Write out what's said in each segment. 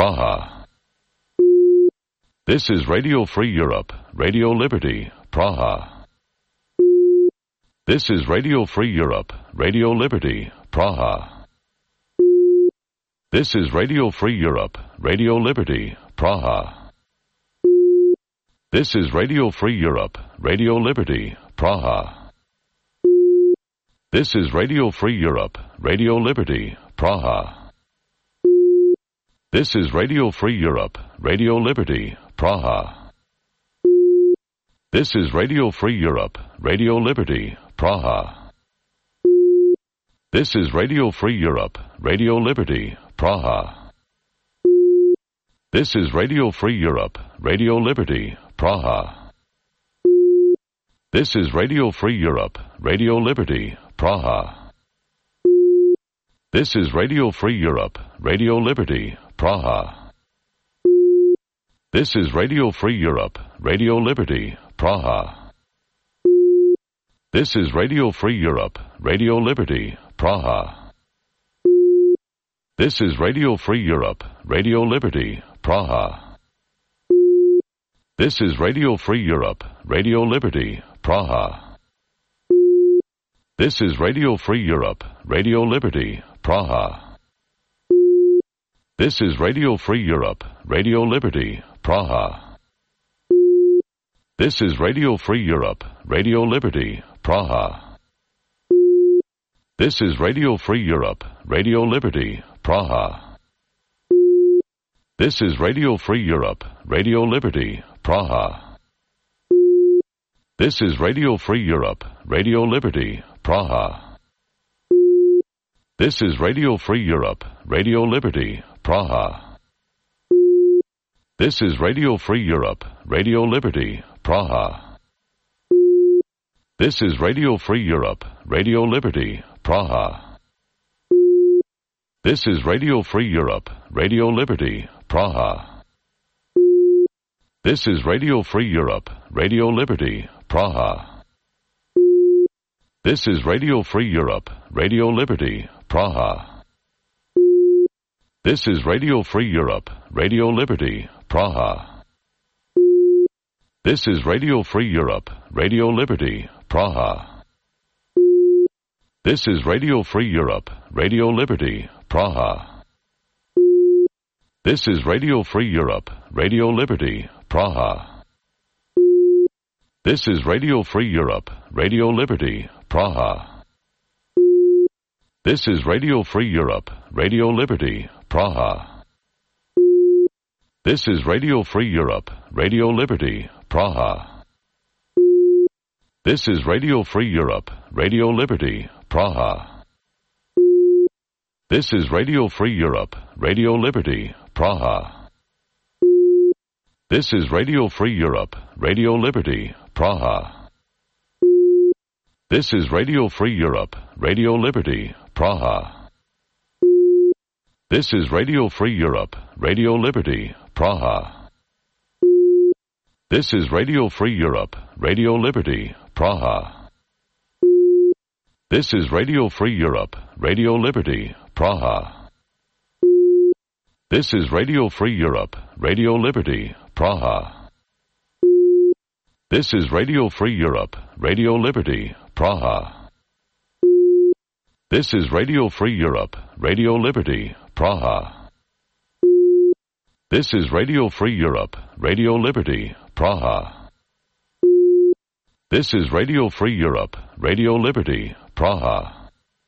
Praha. This is Radio Free Europe, Radio Liberty, Praha. This is Radio Free Europe, Radio Liberty, Praha. This is Radio Free Europe, Radio Liberty, Praha. This is Radio Free Europe, Radio Liberty, Praha. This is Radio Free Europe, Radio Liberty, Praha. This is Radio Free Europe, Radio Liberty, Praha. This is Radio Free Europe, Radio Liberty, Praha. This is Radio Free Europe, Radio Liberty, Praha. This is Radio Free Europe, Radio Liberty, Praha. This is Radio Free Europe, Radio Liberty, Praha. This is Radio Free Europe, Radio Liberty, Praha. This is Radio Free Europe, Radio Liberty, Praha. This is Radio Free Europe, Radio Liberty, Praha. This is Radio Free Europe, Radio Liberty, Praha. This is Radio Free Europe, Radio Liberty, Praha. This is Radio Free Europe, Radio Liberty, Praha. This is Radio Free Europe, Radio Liberty, Praha. This is Radio Free Europe, Radio Liberty, Praha. This is Radio Free Europe, Radio Liberty, Praha. This is Radio Free Europe, Radio Liberty, Praha. This is Radio Free Europe, Radio Liberty, Praha. This is Radio Free Europe, Radio Liberty, Praha. This is Radio Free Europe, Radio Liberty, Praha. This is Radio Free Europe, Radio Liberty, Praha. This is Radio Free Europe, Radio Liberty, Praha. This is Radio Free Europe, Radio Liberty, Praha. This is Radio Free Europe, Radio Liberty, Praha. This is Radio Free Europe, Radio Liberty, Praha. This is Radio Free Europe, Radio Liberty, Praha. This is Radio Free Europe, Radio Liberty, Praha. This is Radio Free Europe, Radio Liberty, Praha. This is Radio Free Europe, Radio Liberty, Praha. This is Radio Free Europe, Radio Liberty, Praha. This is Radio Free Europe, Radio Liberty, Praha. This is Radio Free Europe, Radio Liberty, Praha. This is Radio Free Europe, Radio Liberty, Praha. This is Radio Free Europe, Radio Liberty, Praha. This is Radio Free Europe, Radio Liberty, Praha. This is Radio Free Europe, Radio Liberty, Praha. This is Radio Free Europe, Radio Liberty, Praha. This is Radio Free Europe, Radio Liberty, Praha. This is Radio Free Europe, Radio Liberty, Praha. This is Radio Free Europe, Radio Liberty, Praha. This is Radio Free Europe, Radio Liberty, Praha. This is Radio Free Europe, Radio Liberty, Praha. This is Radio Free Europe, Radio Liberty, Praha.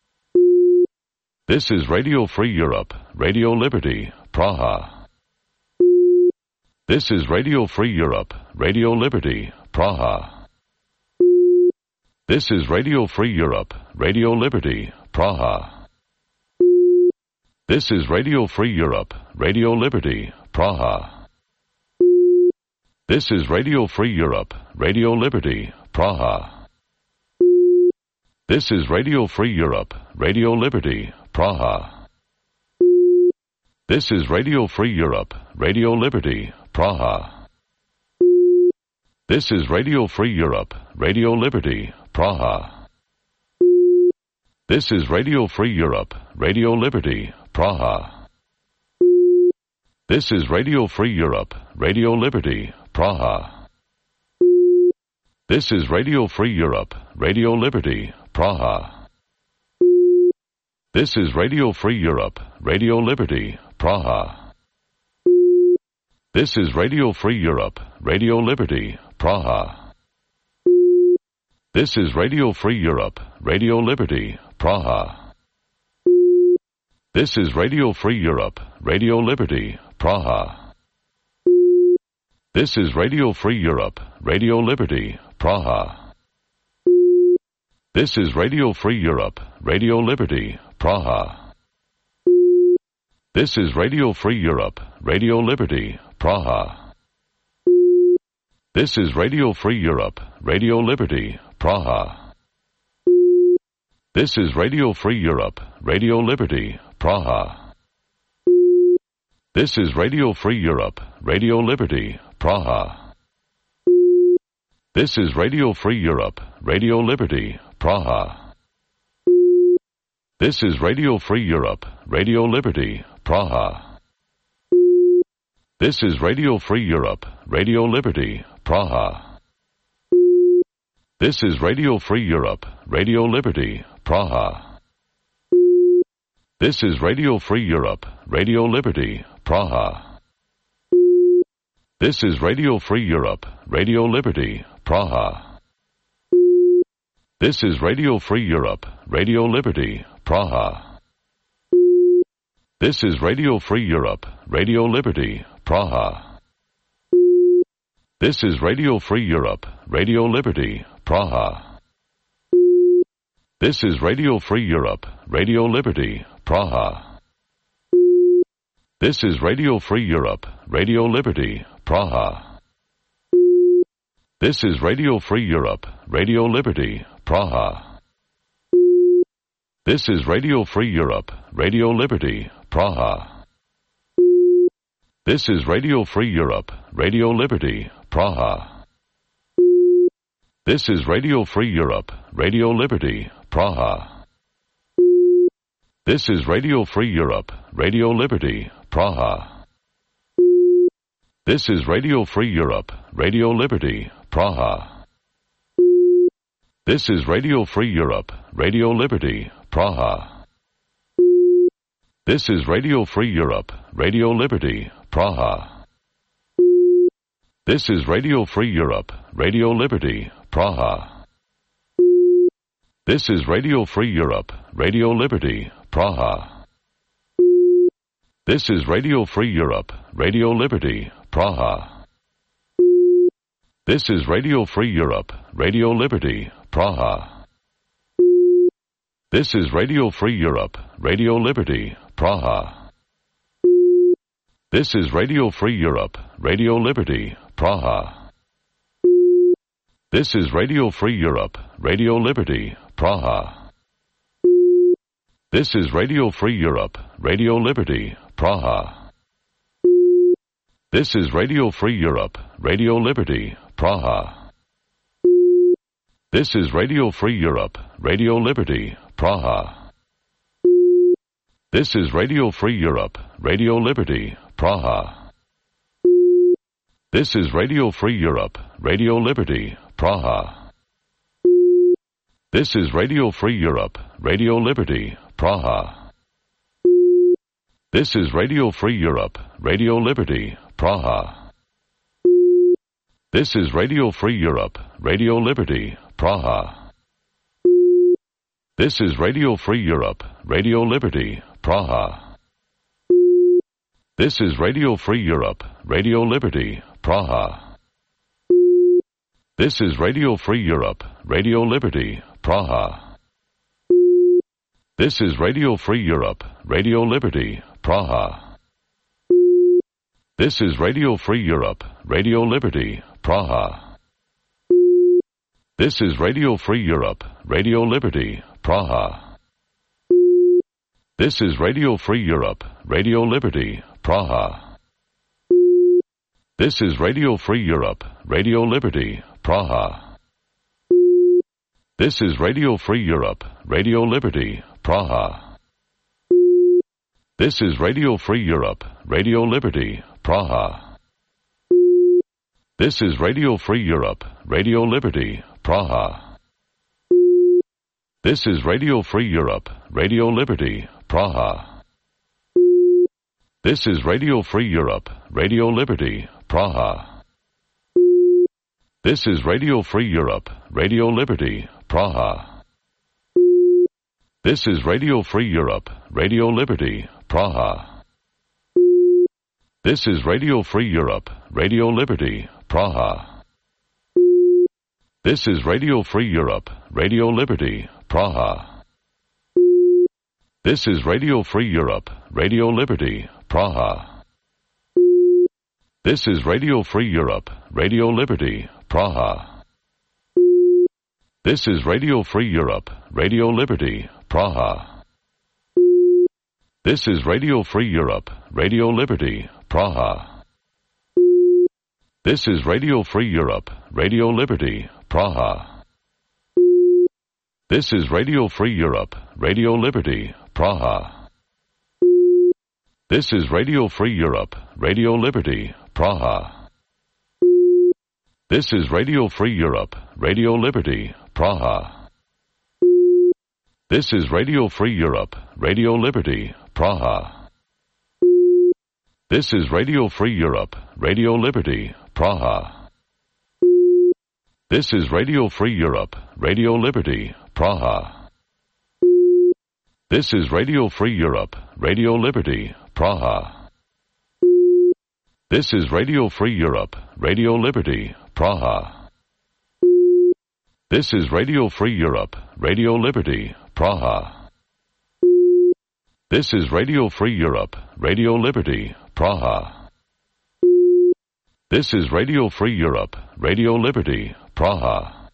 This is Radio Free Europe, Radio Liberty, Praha. This is Radio Free Europe, Radio Liberty, Praha. This is Radio Free Europe, Radio Liberty, Praha. This is Radio Free Europe, Radio Liberty, Praha. This is Radio Free Europe, Radio Liberty, Praha. This is Radio Free Europe, Radio Liberty, Praha. This is Radio Free Europe, Radio Liberty, Praha. This is Radio Free Europe, Radio Liberty, Praha. This is Radio Free Europe, Radio Liberty, Praha. This is Radio Free Europe, Radio Liberty, Praha. This is Radio Free Europe, Radio Liberty, Praha. This is Radio Free Europe, Radio Liberty, Praha. This is Radio Free Europe, Radio Liberty, Praha. This is Radio Free Europe, Radio Liberty, Praha. This is Radio Free Europe, Radio Liberty, Praha. This is Radio Free Europe, Radio Liberty, Praha. This is Radio Free Europe, Radio Liberty, Praha. This is Radio Free Europe, Radio Liberty, Praha. This is Radio Free Europe, Radio Liberty, Praha. This is Radio Free Europe, Radio Liberty, Praha. This is Radio Free Europe, Radio Liberty, Praha. This is Radio Free Europe, Radio Liberty, Praha. This is Radio Free Europe, Radio Liberty, Praha. This is Radio Free Europe, Radio Liberty, Praha. This is Radio Free Europe, Radio Liberty, Praha. This is Radio Free Europe, Radio Liberty, Praha. This is Radio Free Europe, Radio Liberty, Praha. This is Radio Free Europe, Radio Liberty, Praha. This is Radio Free Europe, Radio Liberty, Praha. This is Radio Free Europe, Radio Liberty, Praha. This is Radio Free Europe, Radio Liberty, Praha. This is Radio Free Europe, Radio Liberty, Praha. This is Radio Free Europe, Radio Liberty, Praha. This is Radio Free Europe, Radio Liberty, Praha. This is Radio Free Europe, Radio Liberty, Praha. This is Radio Free Europe, Radio Liberty, Praha. This is Radio Free Europe, Radio Liberty, Praha. This is Radio Free Europe, Radio Liberty, Praha. This is Radio Free Europe, Radio Liberty, Praha. This is Radio Free Europe, Radio Liberty, Praha. This is Radio Free Europe, Radio Liberty, Praha. This is Radio Free Europe, Radio Liberty, Praha. This is Radio Free Europe, Radio Liberty, Praha. This is Radio Free Europe, Radio Liberty, Praha. This is Radio Free Europe, Radio Liberty, Praha. This is Radio Free Europe, Radio Liberty, Praha. This is Radio Free Europe, Radio Liberty, Praha. This is Radio Free Europe, Radio Liberty, Praha. This is Radio Free Europe, Radio Liberty, Praha. This is Radio Free Europe, Radio Liberty, Praha. This is Radio Free Europe, Radio Liberty, Praha. This is Radio Free Europe, Radio Liberty, Praha. This is Radio Free Europe, Radio Liberty, Praha. This is Radio Free Europe, Radio Liberty, Praha. This is Radio Free Europe, Radio Liberty, Praha. This is Radio Free Europe, Radio Liberty, Praha. This is Radio Free Europe, Radio Liberty, Praha. This is Radio Free Europe, Radio Liberty, Praha. This is Radio Free Europe, Radio Liberty, Praha. This is Radio Free Europe, Radio Liberty, Praha. This is Radio Free Europe, Radio Liberty, Praha. This is Radio Free Europe, Radio Liberty, Praha. This is Radio Free Europe, Radio Liberty, Praha. This is Radio Free Europe, Radio Liberty, Praha. This is Radio Free Europe, Radio Liberty, Praha. This is Radio Free Europe, Radio Liberty, Praha. This is Radio Free Europe, Radio Liberty, Praha. This is Radio Free Europe, Radio Liberty, Praha. This is Radio Free Europe, Radio Liberty, Praha. This is Radio Free Europe, Radio Liberty, Praha. This is Radio Free Europe, Radio Liberty, Praha. This is Radio Free Europe, Radio Liberty, Praha. This is Radio Free Europe, Radio Liberty, Praha. This is Radio Free Europe, Radio Liberty, Praha. This is Radio Free Europe, Radio Liberty, Praha. This is Radio Free Europe, Radio Liberty, Praha. This is Radio Free Europe, Radio Liberty, Praha. This is Radio Free Europe, Radio Liberty, Praha. This is Radio Free Europe, Radio Liberty, Praha. This is Radio Free Europe, Radio Liberty, Praha. This is Radio Free Europe, Radio Liberty, Praha. This is Radio Free Europe, Radio Liberty, Praha. This is Radio Free Europe, Radio Liberty, Praha. This is Radio Free Europe, Radio Liberty, Praha. This is Radio Free Europe, Radio Liberty, Praha. This is Radio Free Europe, Radio Liberty, Praha. This is Radio Free Europe, Radio Liberty, Praha. This is Radio Free Europe, Radio Liberty, Praha.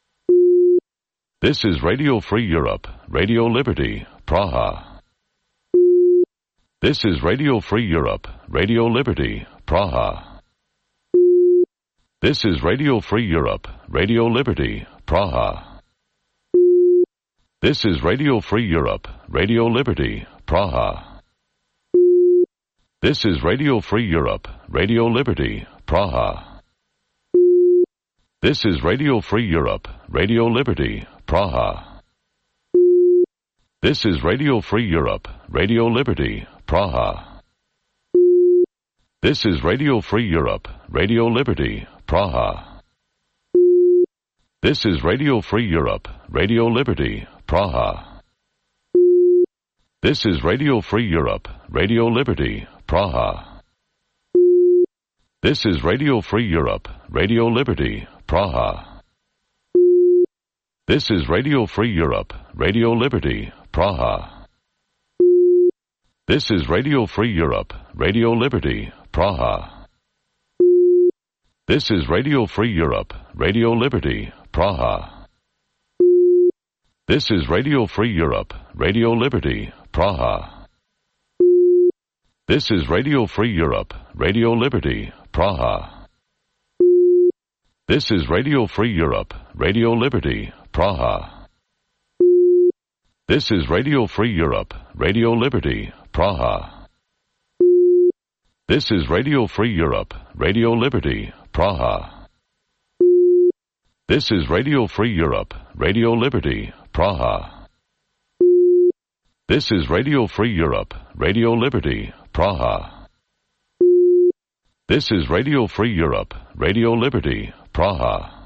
This is Radio Free Europe, Radio Liberty, Praha. This is Radio Free Europe, Radio Liberty, Praha. This is Radio Free Europe, Radio Liberty, Praha. This is Radio Free Europe, Radio Liberty, Praha. This is Radio Free Europe, Radio Liberty, Praha. This is Radio Free Europe, Radio Liberty, Praha. This is Radio Free Europe, Radio Liberty, Praha. This is Radio Free Europe, Radio Liberty, Praha. This is Radio Free Europe, Radio Liberty, Praha. This is Radio Free Europe, Radio Liberty, Praha. This is Radio Free Europe, Radio Liberty, Praha. This is Radio Free Europe, Radio Liberty, Praha. This is Radio Free Europe, Radio Liberty, Praha. This is Radio Free Europe, Radio Liberty, Praha. This is Radio Free Europe, Radio Liberty, Praha. This is Radio Free Europe, Radio Liberty, Praha. This is Radio Free Europe, Radio Liberty, Praha. This is Radio Free Europe, Radio Liberty, Praha. This is Radio Free Europe, Radio Liberty, Praha. This is Radio Free Europe, Radio Liberty, Praha. This is Radio Free Europe, Radio Liberty, Praha. This is Radio Free Europe, Radio Liberty, Praha.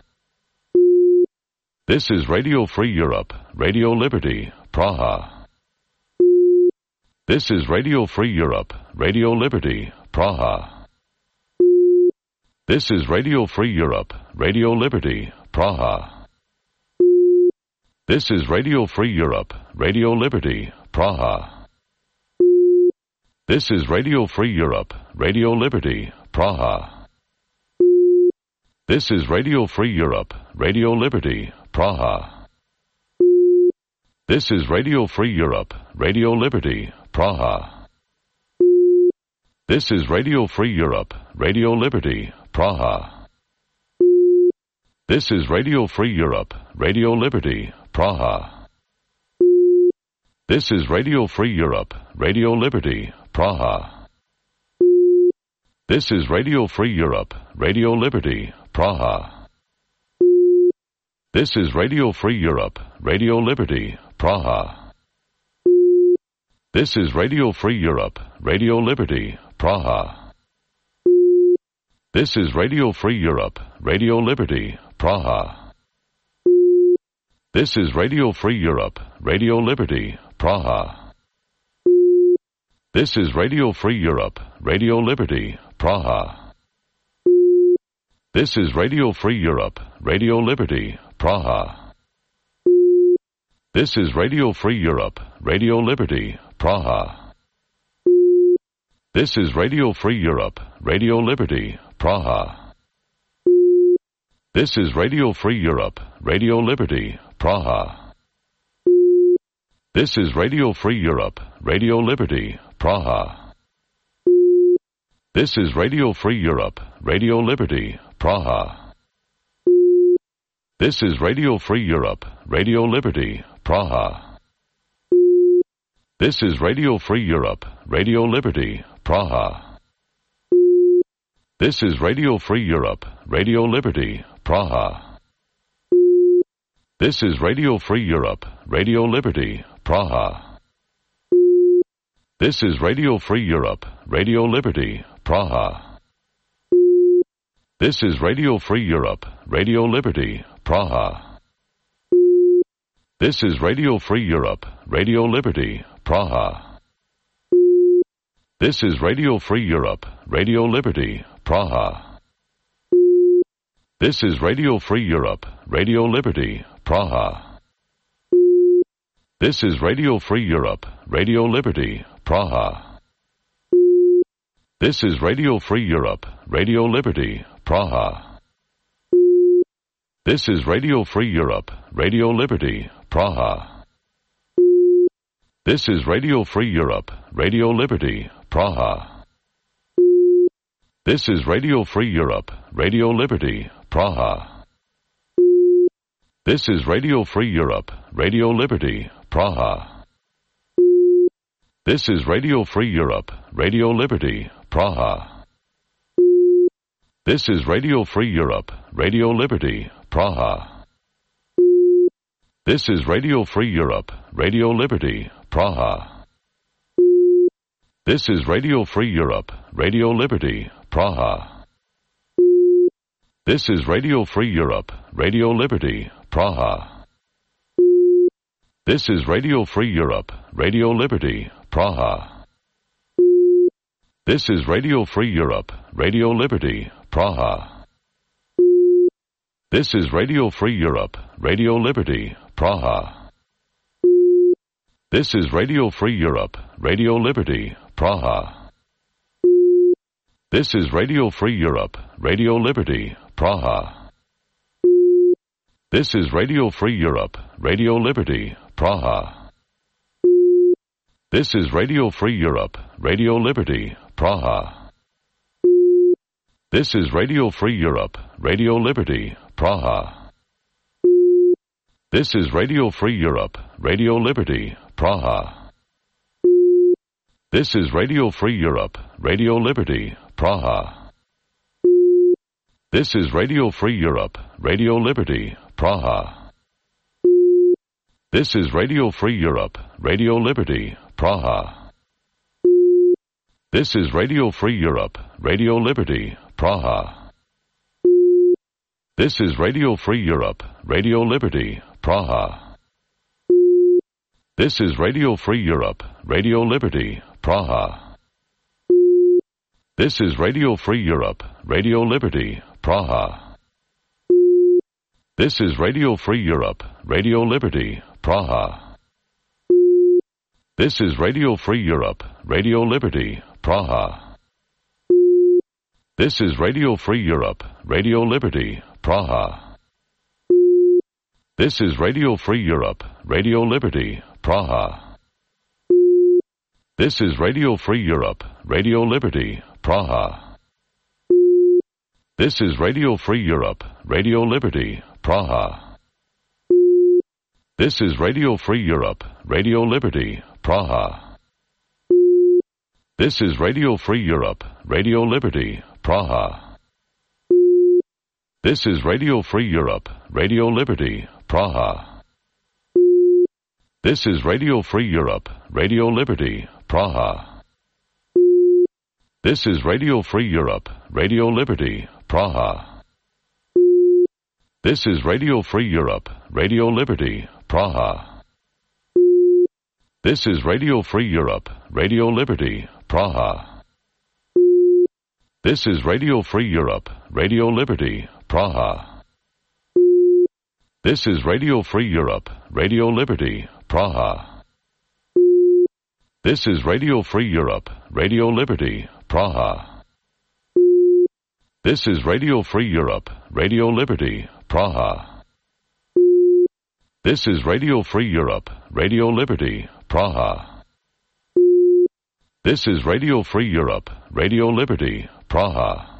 This is Radio Free Europe, Radio Liberty, Praha. This is Radio Free Europe, Radio Liberty, Praha. This is Radio Free Europe, Radio Liberty, Praha. This is Radio Free Europe, Radio Liberty, Praha. This is Radio Free Europe, Radio Liberty, Praha. This is Radio Free Europe, Radio Liberty, Praha. This is Radio Free Europe, Radio Liberty, Praha. This is Radio Free Europe, Radio Liberty, Praha. This is Radio Free Europe, Radio Liberty, Praha. This is Radio Free Europe, Radio Liberty, Praha. This is Radio Free Europe, Radio Liberty, Praha. This is Radio Free Europe, Radio Liberty, Praha. This is Radio Free Europe, Radio Liberty, Praha. This is Radio Free Europe, Radio Liberty, Praha. This is Radio Free Europe, Radio Liberty, Praha. This is Radio Free Europe, Radio Liberty, Praha. This is Radio Free Europe, Radio Liberty, Praha. This is Radio Free Europe, Radio Liberty, Praha. This is Radio Free Europe, Radio Liberty, Praha. This is Radio Free Europe, Radio Liberty, Praha. This is Radio Free Europe, Radio Liberty, Praha. This is Radio Free Europe, Radio Liberty, Praha. This is Radio Free Europe, Radio Liberty, Praha. This is Radio Free Europe, Radio Liberty, Praha. This is Radio Free Europe, Radio Liberty, Praha. This is Radio Free Europe, Radio Liberty, Praha. This is Radio Free Europe, Radio Liberty, Praha. This is Radio Free Europe, Radio Liberty, Praha. This is Radio Free Europe, Radio Liberty, Praha. This is Radio Free Europe, Radio Liberty, Praha. This is Radio Free Europe, Radio Liberty, Praha. This is Radio Free Europe, Radio Liberty, Praha. This is Radio Free Europe, Radio Liberty, Praha. This is Radio Free Europe, Radio Liberty, Praha. This is Radio Free Europe, Radio Liberty, Praha. This is Radio Free Europe, Radio Liberty, Praha. This is Radio Free Europe, Radio Liberty, Praha. This is Radio Free Europe, Radio Liberty, Praha. This is Radio Free Europe, Radio Liberty, Praha. This is Radio Free Europe, Radio Liberty, Praha. This is Radio Free Europe, Radio Liberty, Praha. This is Radio Free Europe, Radio Liberty, Praha. This is Radio Free Europe, Radio Liberty, Praha. This is Radio Free Europe, Radio Liberty, Praha. This is Radio Free Europe, Radio Liberty, Praha. This is Radio Free Europe, Radio Liberty, Praha. This is Radio Free Europe, Radio Liberty, Praha. This is Radio Free Europe, Radio Liberty, Praha. This is Radio Free Europe, Radio Liberty, Praha. This is Radio Free Europe, Radio Liberty, Praha. This is Radio Free Europe, Radio Liberty, Praha. This is Radio Free Europe, Radio Liberty, Praha. This is Radio Free Europe, Radio Liberty, Praha. This is Radio Free Europe, Radio Liberty, Praha. This is Radio Free Europe, Radio Liberty, Praha. This is Radio Free Europe, Radio Liberty, Praha. This is Radio Free Europe, Radio Liberty, Praha. This is Radio Free Europe, Radio Liberty, Praha. This is Radio Free Europe, Radio Liberty, Praha. This is Radio Free Europe, Radio Liberty, Praha. This is Radio Free Europe, Radio Liberty, Praha. This is Radio Free Europe, Radio Liberty, Praha. This is Radio Free Europe, Radio Liberty, Praha. This is Radio Free Europe, Radio Liberty, Praha. This is Radio Free Europe, Radio Liberty, Praha. This is Radio Free Europe, Radio Liberty, Praha. This is Radio Free Europe, Radio Liberty, Praha. This is Radio Free Europe, Radio Liberty, Praha. This is Radio Free Europe, Radio Liberty, Praha. This is Radio Free Europe, Radio Liberty, Praha. This is Radio Free Europe, Radio Liberty, Praha. This is Radio Free Europe, Radio Liberty, Praha. This is Radio Free Europe, Radio Liberty, Praha. This is Radio Free Europe, Radio Liberty, Praha. This is Radio Free Europe, Radio Liberty, Praha. This is Radio Free Europe, Radio Liberty, Praha. This is Radio Free Europe, Radio Liberty, Praha.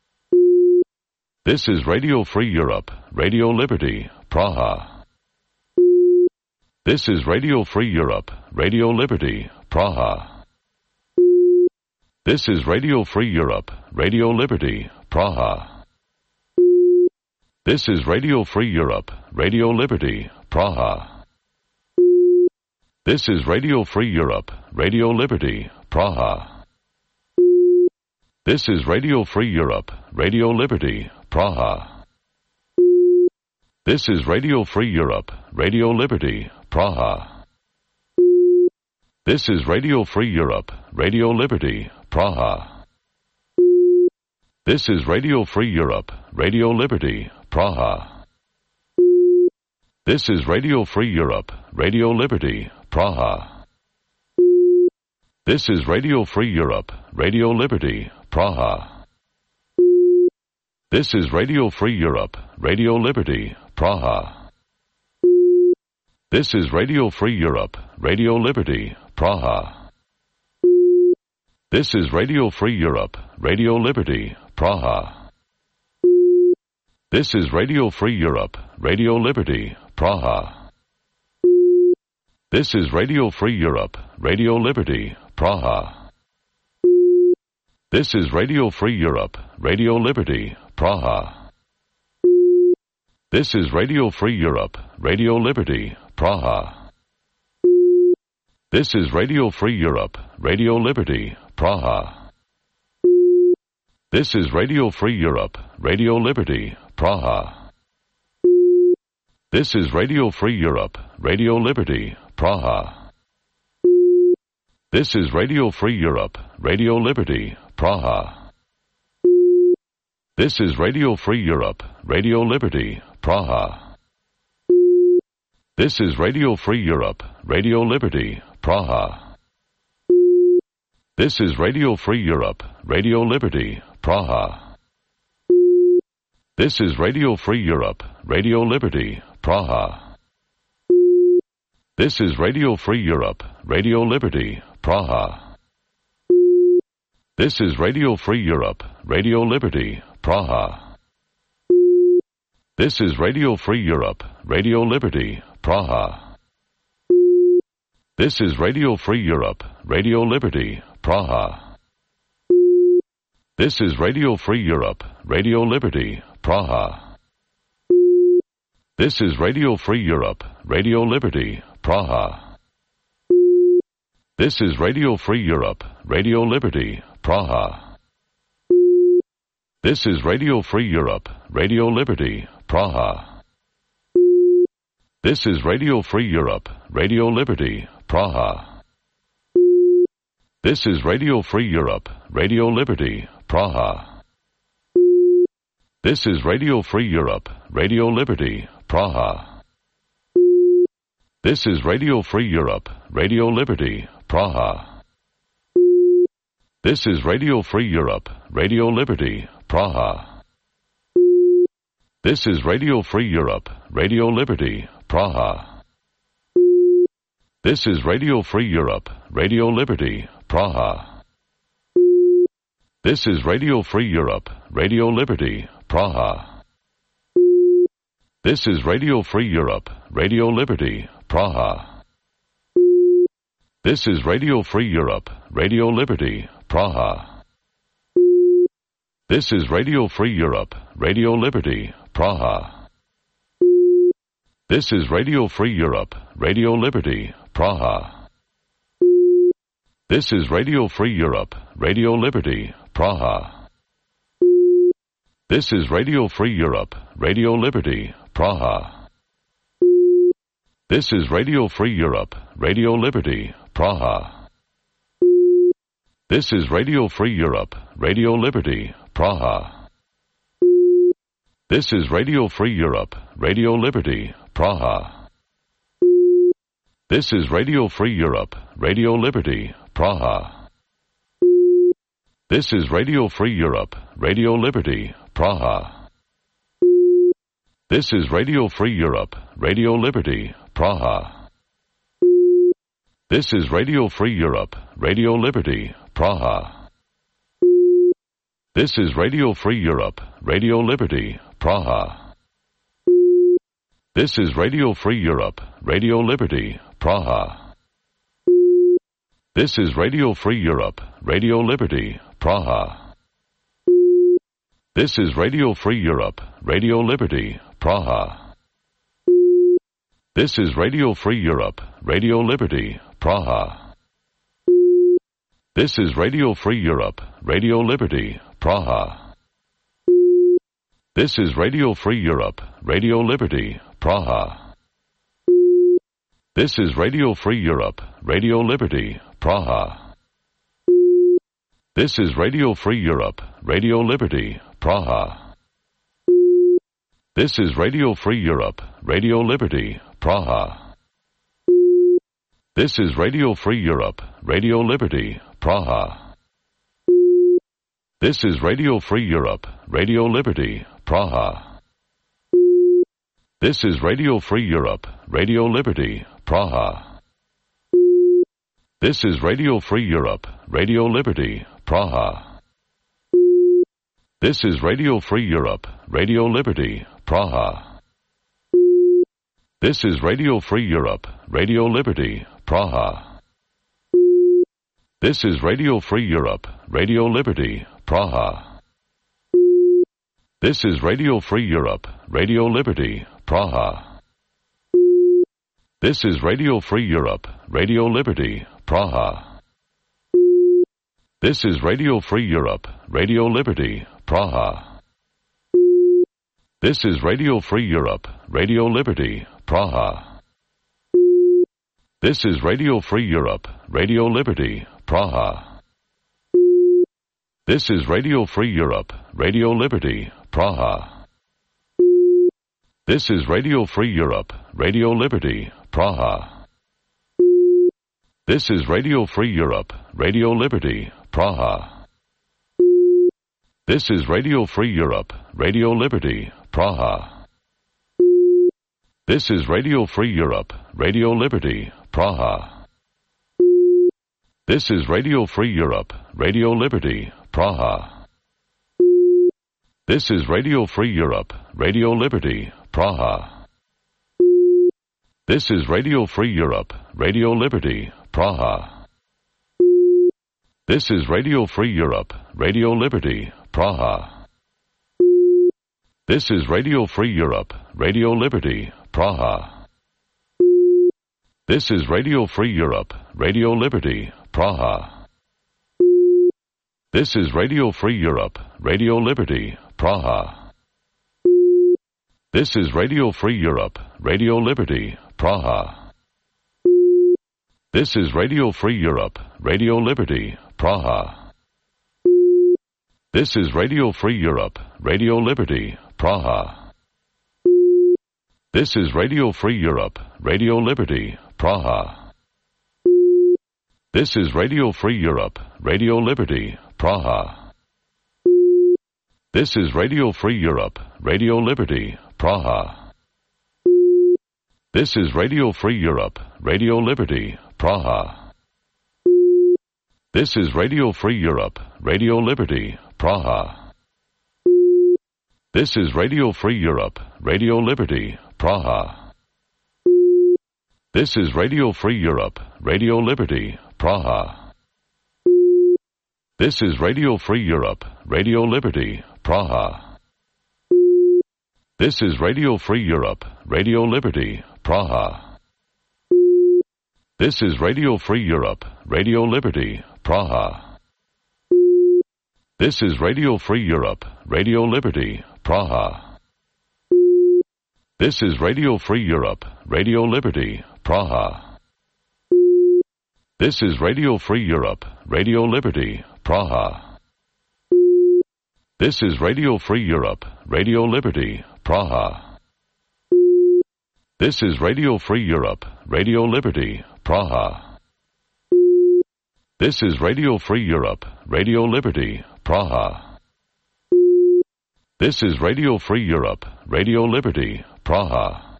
This is Radio Free Europe, Radio Liberty, Praha. This is Radio Free Europe, Radio Liberty, Praha. This is Radio Free Europe, Radio Liberty, Praha. This is Radio Free Europe, Radio Liberty, Praha. This is Radio Free Europe, Radio Liberty, Praha. This is Radio Free Europe, Radio Liberty, Praha. This is Radio Free Europe, Radio Liberty, Praha. This is Radio Free Europe, Radio Liberty, Praha. This is Radio Free Europe, Radio Liberty, Praha. This is Radio Free Europe, Radio Liberty, Praha. This is Radio Free Europe, Radio Liberty, Praha. This is Radio Free Europe, Radio Liberty, Praha. This is Radio Free Europe, Radio Liberty, Praha. This is Radio Free Europe, Radio Liberty, Praha. This is Radio Free Europe, Radio Liberty, Praha. This is Radio Free Europe, Radio Liberty, Praha. This is Radio Free Europe, Radio Liberty, Praha. This is Radio Free Europe, Radio Liberty, Praha. This is Radio Free Europe, Radio Liberty, Praha. This is Radio Free Europe, Radio Liberty, Praha. This is Radio Free Europe, Radio Liberty, Praha. This is Radio Free Europe, Radio Liberty, Praha. This is Radio Free Europe, Radio Liberty, Praha. This is Radio Free Europe, Radio Liberty, Praha. This is Radio Free Europe, Radio Liberty, Praha. This is Radio Free Europe, Radio Liberty, Praha. This is Radio Free Europe, Radio Liberty, Praha. This is Radio Free Europe, Radio Liberty, Praha. This is Radio Free Europe, Radio Liberty, Praha. This is Radio Free Europe, Radio Liberty, Praha. This is Radio Free Europe, Radio Liberty, Praha. This is Radio Free Europe, Radio Liberty, Praha. This is Radio Free Europe, Radio Liberty, Praha. This is Radio Free Europe, Radio Liberty, Praha. This is Radio Free Europe, Radio Liberty, Praha. This is Radio Free Europe, Radio Liberty, Praha. This is Radio Free Europe, Radio Liberty, Praha. This is Radio Free Europe, Radio Liberty, Praha. This is Radio Free Europe, Radio Liberty, Praha. This is Radio Free Europe, Radio Liberty, Praha. This is Radio Free Europe, Radio Liberty, Praha. This is Radio Free Europe, Radio Liberty, Praha. This is Radio Free Europe, Radio Liberty, Praha. This is Radio Free Europe, Radio Liberty, Praha. This is Radio Free Europe, Radio Liberty, Praha. This is Radio Free Europe, Radio Liberty, Praha. This is Radio Free Europe, Radio Liberty, Praha. This is Radio Free Europe, Radio Liberty, Praha. This is Radio Free Europe, Radio Liberty, Praha. This is Radio Free Europe, Radio Liberty, Praha. This is Radio Free Europe, Radio Liberty, Praha. This is Radio Free Europe, Radio Liberty, Praha. This is Radio Free Europe, Radio Liberty, Praha. This is Radio Free Europe, Radio Liberty, Praha. This is Radio Free Europe, Radio Liberty, Praha. This is Radio Free Europe, Radio Liberty, Praha. This is Radio Free Europe, Radio Liberty, Praha. This is Radio Free Europe, Radio Liberty, Praha. This is Radio Free Europe, Radio Liberty, Praha. This is Radio Free Europe, Radio Liberty, Praha. This is Radio Free Europe, Radio Liberty, Praha. This is Radio Free Europe, Radio Liberty, Praha. This is Radio Free Europe, Radio Liberty, Praha. This is Radio Free Europe, Radio Liberty, Praha. This is Radio Free Europe, Radio Liberty, Praha. This is Radio Free Europe, Radio Liberty, Praha. This is Radio Free Europe, Radio Liberty, Praha. This is Radio Free Europe, Radio Liberty, Praha. This is Radio Free Europe, Radio Liberty, Praha. This is Radio Free Europe, Radio Liberty, Praha. This is Radio Free Europe, Radio Liberty, Praha. This is Radio Free Europe, Radio Liberty, Praha. This is Radio Free Europe, Radio Liberty, Praha. This is Radio Free Europe, Radio Liberty, Praha. This is Radio Free Europe, Radio Liberty, Praha. This is Radio Free Europe, Radio Liberty, Praha. This is Radio Free Europe, Radio Liberty, Praha. This is Radio Free Europe, Radio Liberty, Praha. This is Radio Free Europe, Radio Liberty, Praha. This is Radio Free Europe, Radio Liberty, Praha. This is Radio Free Europe, Radio Liberty, Praha. This is Radio Free Europe, Radio Liberty, Praha. This is Radio Free Europe, Radio Liberty, Praha. This is Radio Free Europe, Radio Liberty, Praha. This is Radio Free Europe, Radio Liberty, Praha. This is Radio Free Europe, Radio Liberty, Praha. This is Radio Free Europe, Radio Liberty, Praha. This is Radio Free Europe, Radio Liberty, Praha. This is Radio Free Europe, Radio Liberty, Praha. This is Radio Free Europe, Radio Liberty, Praha. This is Radio Free Europe, Radio Liberty, Praha. This is Radio Free Europe, Radio Liberty, Praha. This is Radio Free Europe, Radio Liberty, Praha. This is Radio Free Europe, Radio Liberty, Praha. This is Radio Free Europe, Radio Liberty, Praha. This is Radio Free Europe, Radio Liberty, Praha. This is Radio Free Europe, Radio Liberty, Praha. This is Radio Free Europe, Radio Liberty, Praha. This is Radio Free Europe, Radio Liberty, Praha. This is Radio Free Europe, Radio Liberty, Praha. This is Radio Free Europe, Radio Liberty, Praha. This is Radio Free Europe, Radio Liberty, Praha. This is Radio Free Europe, Radio Liberty, Praha. This is Radio Free Europe, Radio Liberty, Praha. This is Radio Free Europe, Radio Liberty, Praha. This is Radio Free Europe, Radio Liberty, Praha. This is Radio Free Europe, Radio Liberty, Praha. This is Radio Free Europe, Radio Liberty, Praha. This is Radio Free Europe, Radio Liberty, Praha.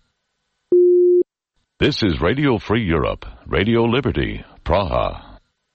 This is Radio Free Europe, Radio Liberty, Praha.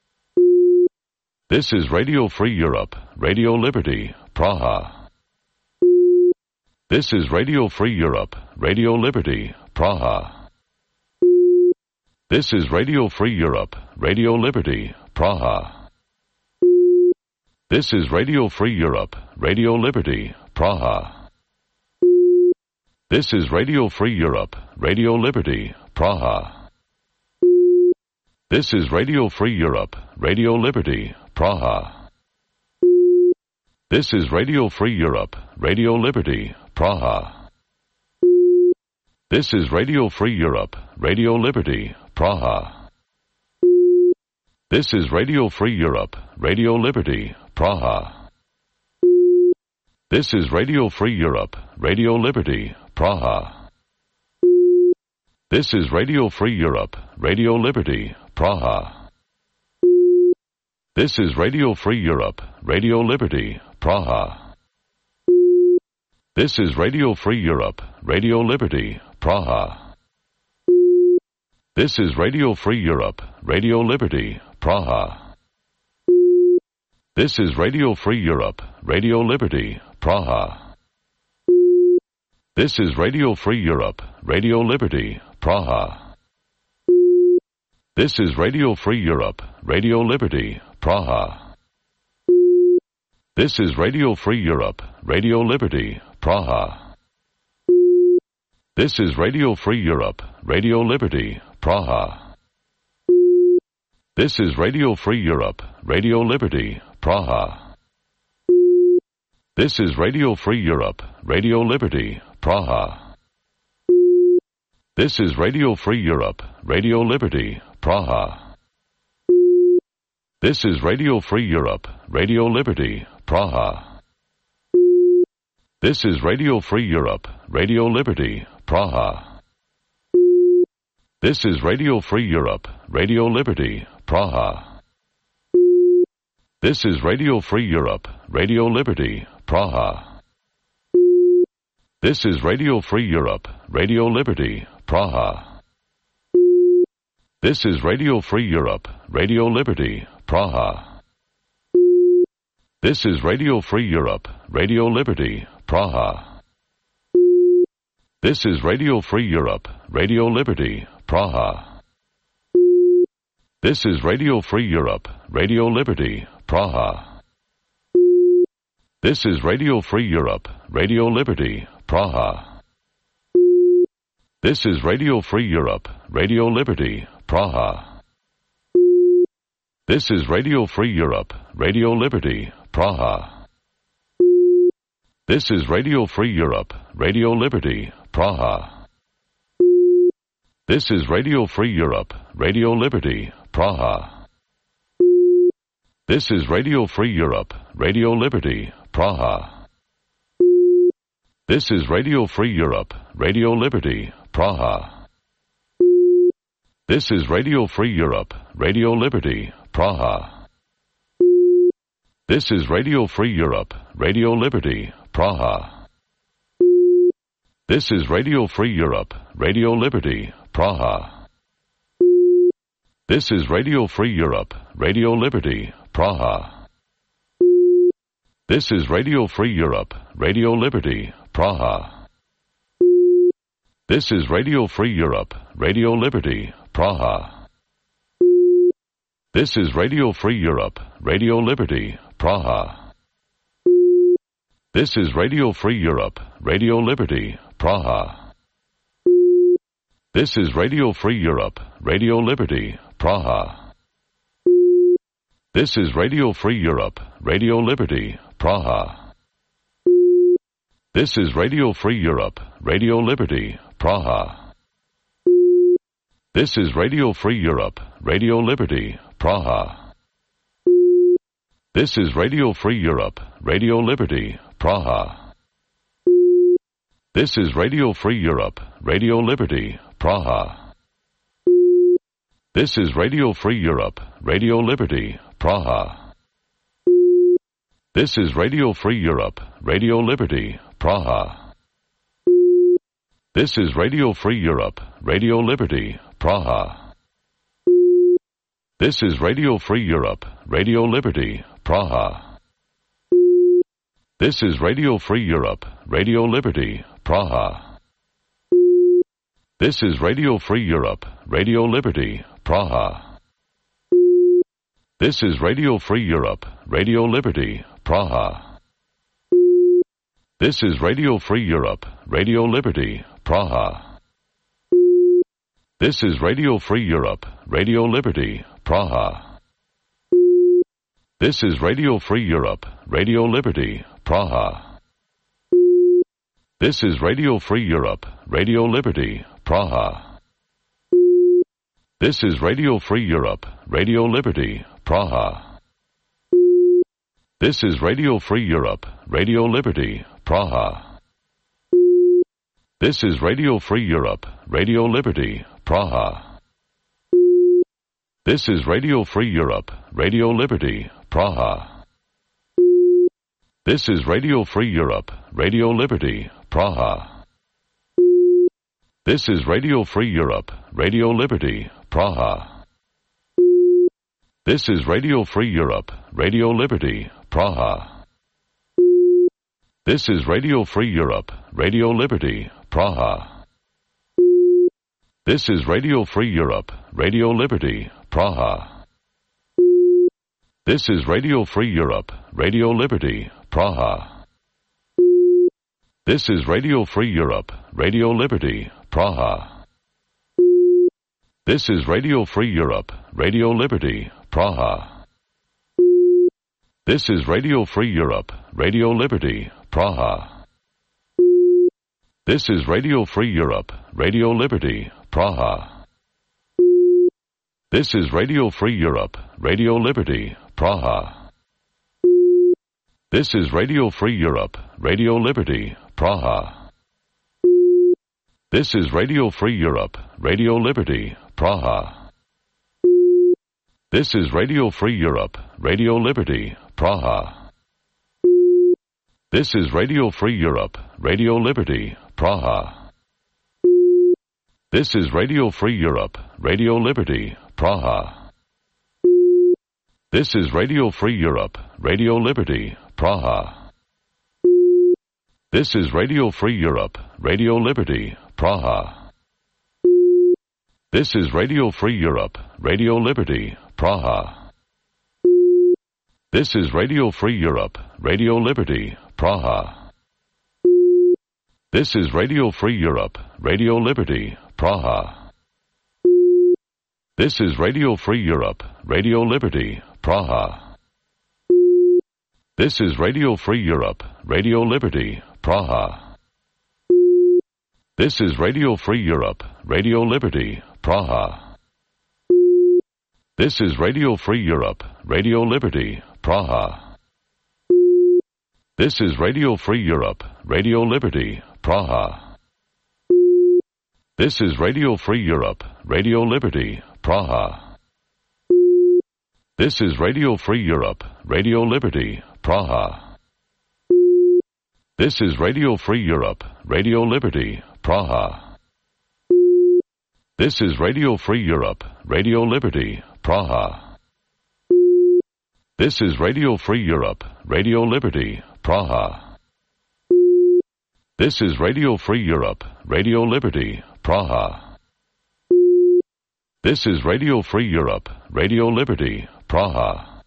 This is Radio Free Europe, Radio Liberty, Praha. This is Radio Free Europe, Radio Liberty, Praha. This is Radio Free Europe, Radio Liberty, Praha. This is Radio Free Europe, Radio Liberty, Praha. This is Radio Free Europe, Radio Liberty, Praha. This is Radio Free Europe, Radio Liberty, Praha. This is Radio Free Europe, Radio Liberty, Praha. This is Radio Free Europe, Radio Liberty, Praha. This is Radio Free Europe, Radio Liberty, Praha. This is Radio Free Europe, Radio Liberty, Praha. This is Radio Free Europe, Radio Liberty, Praha. This is Radio Free Europe, Radio Liberty, Praha. This is Radio Free Europe, Radio Liberty, Praha. This is Radio Free Europe, Radio Liberty, Praha. This is Radio Free Europe, Radio Liberty, Praha. This is Radio Free Europe, Radio Liberty, Praha. This is Radio Free Europe, Radio Liberty, Praha. This is Radio Free Europe, Radio Liberty, Praha. This is Radio Free Europe, Radio Liberty, Praha. This is Radio Free Europe, Radio Liberty, Praha. This is Radio Free Europe, Radio Liberty, Praha. This is Radio Free Europe, Radio Liberty, Praha. This is Radio Free Europe, Radio Liberty, Praha. This is Radio Free Europe, Radio Liberty, Praha. This is Radio Free Europe, Radio Liberty, Praha. This is Radio Free Europe, Radio Liberty, Praha. This is Radio Free Europe, Radio Liberty, Praha. This is Radio Free Europe, Radio Liberty, Praha. This is Radio Free Europe, Radio Liberty, Praha. This is Radio Free Europe, Radio Liberty, Praha. This is Radio Free Europe, Radio Liberty, Praha. This is Radio Free Europe, Radio Liberty, Praha. This is Radio Free Europe, Radio Liberty, Praha. This is Radio Free Europe, Radio Liberty, Praha. This is Radio Free Europe, Radio Liberty, Praha. This is Radio Free Europe, Radio Liberty, Praha. This is Radio Free Europe, Radio Liberty, Praha. This is Radio Free Europe, Radio Liberty, Praha. This is Radio Free Europe, Radio Liberty, Praha. This is Radio Free Europe, Radio Liberty, Praha. This is Radio Free Europe, Radio Liberty, Praha. This is Radio Free Europe, Radio Liberty, Praha. This is Radio Free Europe, Radio Liberty, Praha. This is Radio Free Europe, Radio Liberty, Praha. This is Radio Free Europe, Radio Liberty, Praha. This is Radio Free Europe, Radio Liberty, Praha. This is Radio Free Europe, Radio Liberty, Praha. This is Radio Free Europe, Radio Liberty, Praha. This is Radio Free Europe, Radio Liberty, Praha. This is Radio Free Europe, Radio Liberty, Praha. This is Radio Free Europe, Radio Liberty, Praha. This is Radio Free Europe, Radio Liberty, Praha. This is Radio Free Europe, Radio Liberty, Praha. This is Radio Free Europe, Radio Liberty, Praha. This is Radio Free Europe, Radio Liberty, Praha. This is Radio Free Europe, Radio Liberty, Praha. This is Radio Free Europe, Radio Liberty, Praha. This is Radio Free Europe, Radio Liberty, Praha. This is Radio Free Europe, Radio Liberty, Praha. This is Radio Free Europe, Radio Liberty, Praha. This is Radio Free Europe, Radio Liberty, Praha. This is Radio Free Europe, Radio Liberty, Praha. This is Radio Free Europe, Radio Liberty, Praha. This is Radio Free Europe, Radio Liberty, Praha. This is Radio Free Europe, Radio Liberty, Praha. This is Radio Free Europe, Radio Liberty, Praha. This is Radio Free Europe, Radio Liberty, Praha. This is Radio Free Europe, Radio Liberty, Praha. This is Radio Free Europe, Radio Liberty, Praha. This is Radio Free Europe, Radio Liberty, Praha. This is Radio Free Europe, Radio Liberty, Praha. This is Radio Free Europe, Radio Liberty, Praha. This is Radio Free Europe, Radio Liberty, Praha. This is Radio Free Europe, Radio Liberty, Praha. This is Radio Free Europe, Radio Liberty, Praha. This is Radio Free Europe, Radio Liberty, Praha. This is Radio Free Europe, Radio Liberty, Praha. This is Radio Free Europe, Radio Liberty, Praha. This is Radio Free Europe, Radio Liberty, Praha. This is Radio Free Europe, Radio Liberty, Praha. This is Radio Free Europe, Radio Liberty, Praha. This is Radio Free Europe, Radio Liberty, Praha. This is Radio Free Europe, Radio Liberty, Praha. This is Radio Free Europe, Radio Liberty, Praha. This is Radio Free Europe, Radio Liberty, Praha. This is Radio Free Europe, Radio Liberty, Praha. This is Radio Free Europe, Radio Liberty, Praha. This is Radio Free Europe, Radio Liberty, Praha. This is Radio Free Europe, Radio Liberty, Praha. This is Radio Free Europe, Radio Liberty, Praha. This is Radio Free Europe, Radio Liberty, Praha. This is Radio Free Europe, Radio Liberty, Praha. This is Radio Free Europe, Radio Liberty, Praha. This is Radio Free Europe, Radio Liberty, Praha. This is Radio Free Europe, Radio Liberty, Praha. This is Radio Free Europe, Radio Liberty, Praha. This is Radio Free Europe, Radio Liberty, Praha. This is Radio Free Europe, Radio Liberty, Praha. This is Radio Free Europe, Radio Liberty, Praha. This is Radio Free Europe, Radio Liberty, Praha.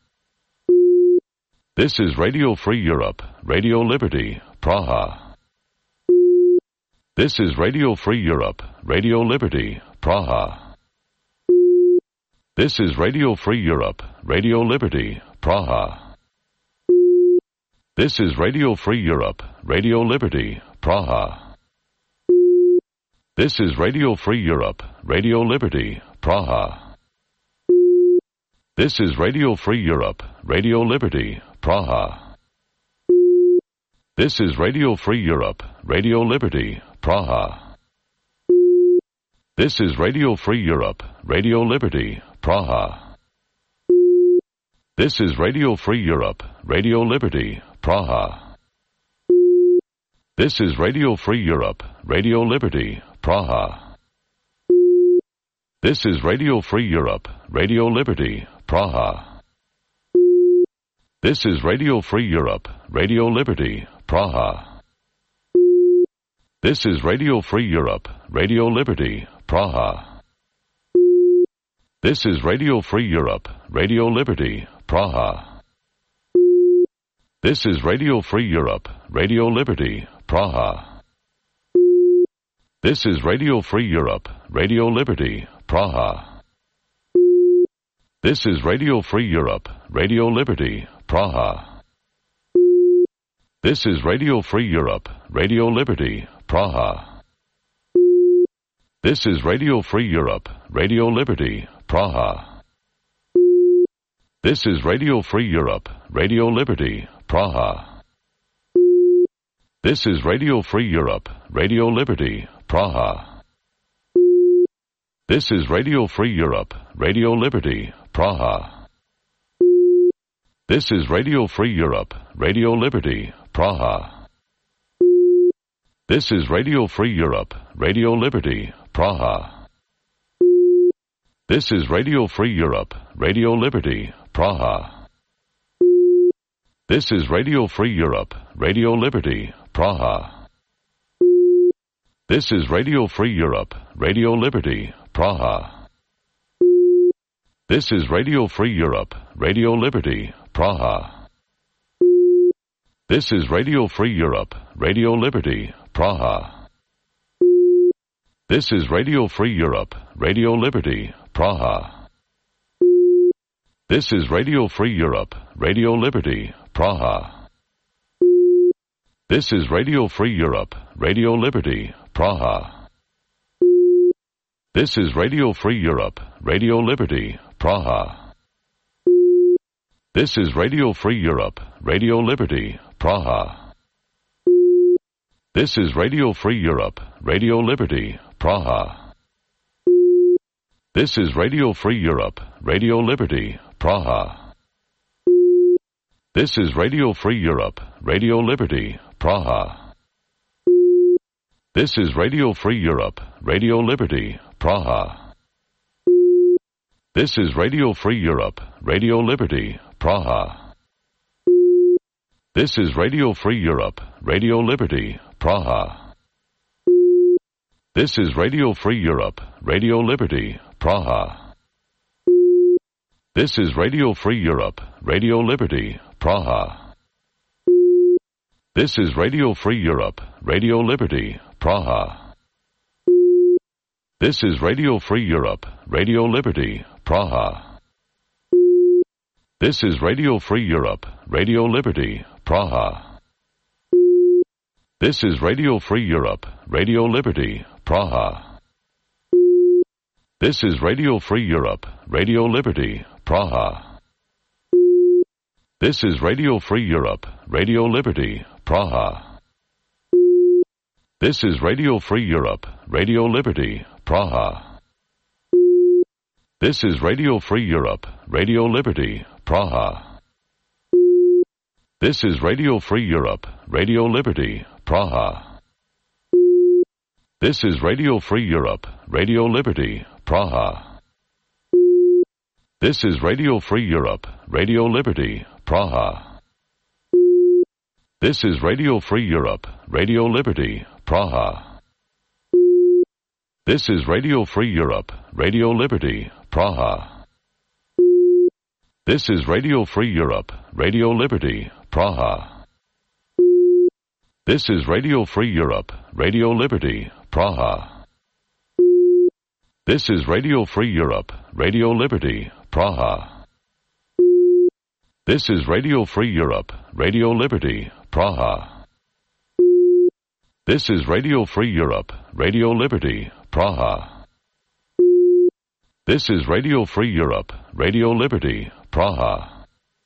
This is Radio Free Europe, Radio Liberty, Praha. This is Radio Free Europe, Radio Liberty, Praha. This is Radio Free Europe, Radio Liberty, Praha. This is Radio Free Europe, Radio Liberty, Praha. This is Radio Free Europe, Radio Liberty, Praha. This is Radio Free Europe, Radio Liberty, Praha. This is Radio Free Europe, Radio Liberty, Praha. This is Radio Free Europe, Radio Liberty, Praha. This is Radio Free Europe, Radio Liberty, Praha. This is Radio Free Europe, Radio Liberty, Praha. This is Radio Free Europe, Radio Liberty, Praha. This is Radio Free Europe, Radio Liberty, Praha. This is Radio Free Europe, Radio Liberty, Praha. This is Radio Free Europe, Radio Liberty, Praha. This is Radio Free Europe, Radio Liberty, Praha. This is Radio Free Europe, Radio Liberty, Praha. This is Radio Free Europe, Radio Liberty, Praha. This is Radio Free Europe, Radio Liberty, Praha. This is Radio Free Europe, Radio Liberty, Praha. This is Radio Free Europe, Radio Liberty, Praha. This is Radio Free Europe, Radio Liberty, Praha. This is Radio Free Europe, Radio Liberty, Praha. This is Radio Free Europe, Radio Liberty, Praha. This is Radio Free Europe, Radio Liberty, Praha. This is Radio Free Europe, Radio Liberty, Praha. This is Radio Free Europe, Radio Liberty, Praha. This is Radio Free Europe, Radio Liberty, Praha. This is Radio Free Europe, Radio Liberty, Praha. This is Radio Free Europe, Radio Liberty, Praha. This is Radio Free Europe, Radio Liberty, Praha. This is Radio Free Europe, Radio Liberty, Praha. This is Radio Free Europe, Radio Liberty, Praha. This is Radio Free Europe, Radio Liberty, Praha. This is Radio Free Europe, Radio Liberty, Praha. This is Radio Free Europe, Radio Liberty, Praha. This is Radio Free Europe, Radio Liberty, Praha. This is Radio Free Europe, Radio Liberty, Praha. This is Radio Free Europe, Radio Liberty, Praha. This is Radio Free Europe, Radio Liberty, Praha. This is Radio Free Europe, Radio Liberty, Praha. This is Radio Free Europe, Radio Liberty, Praha. This is Radio Free Europe, Radio Liberty, Praha. This is Radio Free Europe, Radio Liberty, Praha. This is Radio Free Europe, Radio Liberty, Praha. This is Radio Free Europe, Radio Liberty, Praha. This is Radio Free Europe, Radio Liberty, Praha. This is Radio Free Europe, Radio Liberty, Praha. This is Radio Free Europe, Radio Liberty, Praha. This is Radio Free Europe, Radio Liberty, Praha. This is Radio Free Europe, Radio Liberty, Praha. This is Radio Free Europe, Radio Liberty, Praha. This is Radio Free Europe, Radio Liberty, Praha. This is Radio Free Europe, Radio Liberty, Praha. This is Radio Free Europe, Radio Liberty, Praha. This is Radio Free Europe, Radio Liberty, Praha. This is Radio Free Europe, Radio Liberty, Praha. This is Radio Free Europe, Radio Liberty, Praha. This is Radio Free Europe, Radio Liberty, Praha. This is Radio Free Europe, Radio Liberty, Praha. This is Radio Free Europe, Radio Liberty, Praha. This is Radio Free Europe, Radio Liberty, Praha.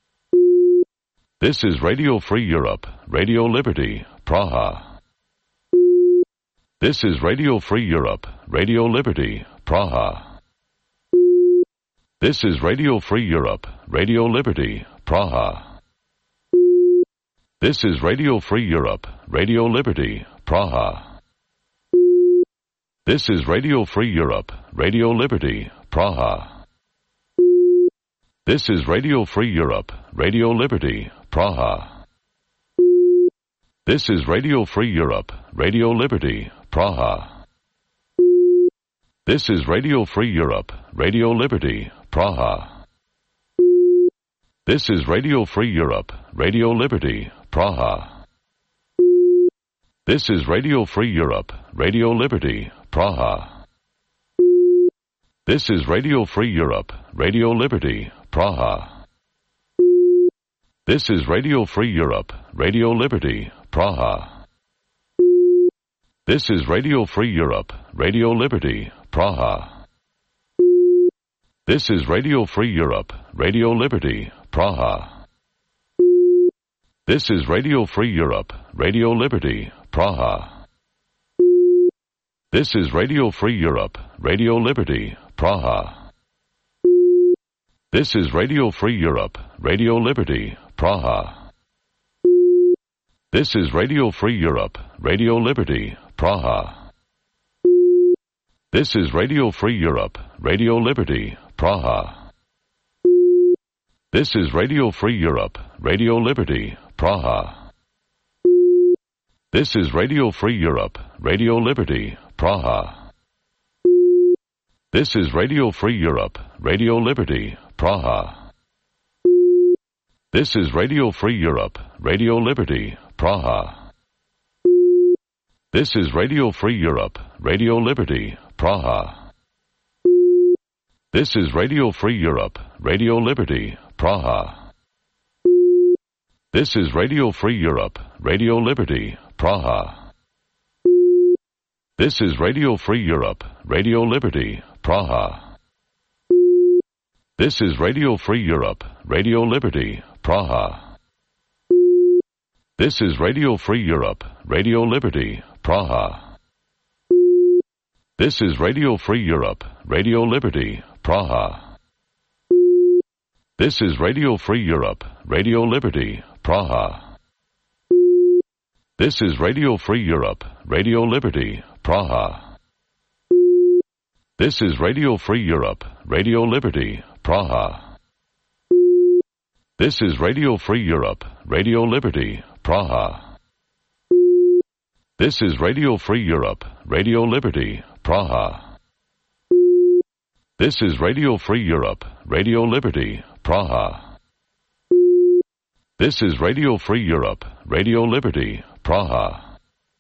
This is Radio Free Europe, Radio Liberty, Praha. This is Radio Free Europe, Radio Liberty, Praha. This is Radio Free Europe, Radio Liberty, Praha. This is Radio Free Europe, Radio Liberty, Praha. This is Radio Free Europe, Radio Liberty, Praha. This is Radio Free Europe, Radio Liberty, Praha. This is Radio Free Europe, Radio Liberty, Praha. This is Radio Free Europe, Radio Liberty, Praha. This is Radio Free Europe, Radio Liberty, Praha. This is Radio Free Europe, Radio Liberty, Praha. This is Radio Free Europe, Radio Liberty, Praha. This is Radio Free Europe, Radio Liberty, Praha. This is Radio Free Europe, Radio Liberty, Praha. This is Radio Free Europe, Radio Liberty, Praha. This is Radio Free Europe, Radio Liberty, Praha. This is Radio Free Europe, Radio Liberty, Praha. This is Radio Free Europe, Radio Liberty, Praha. This is Radio Free Europe, Radio Liberty, Praha. This is Radio Free Europe, Radio Liberty, Praha. This is Radio Free Europe, Radio Liberty, Praha. This is Radio Free Europe, Radio Liberty, Praha. This is Radio Free Europe, Radio Liberty, Praha. This is Radio Free Europe, Radio Liberty, Praha. This is Radio Free Europe, Radio Liberty, Praha. This is Radio Free Europe, Radio Liberty, Praha. This is Radio Free Europe, Radio Liberty, Praha. This is Radio Free Europe, Radio Liberty, Praha. This is Radio Free Europe, Radio Liberty, Praha. This is Radio Free Europe, Radio Liberty, Praha. This is Radio Free Europe, Radio Liberty, Praha. This is Radio Free Europe, Radio Liberty, Praha. This is Radio Free Europe, Radio Liberty, Praha. This is Radio Free Europe, Radio Liberty, Praha. This is Radio Free Europe, Radio Liberty, Praha. This is Radio Free Europe, Radio Liberty, Praha. This is Radio Free Europe, Radio Liberty, Praha. This is Radio Free Europe, Radio Liberty, Praha.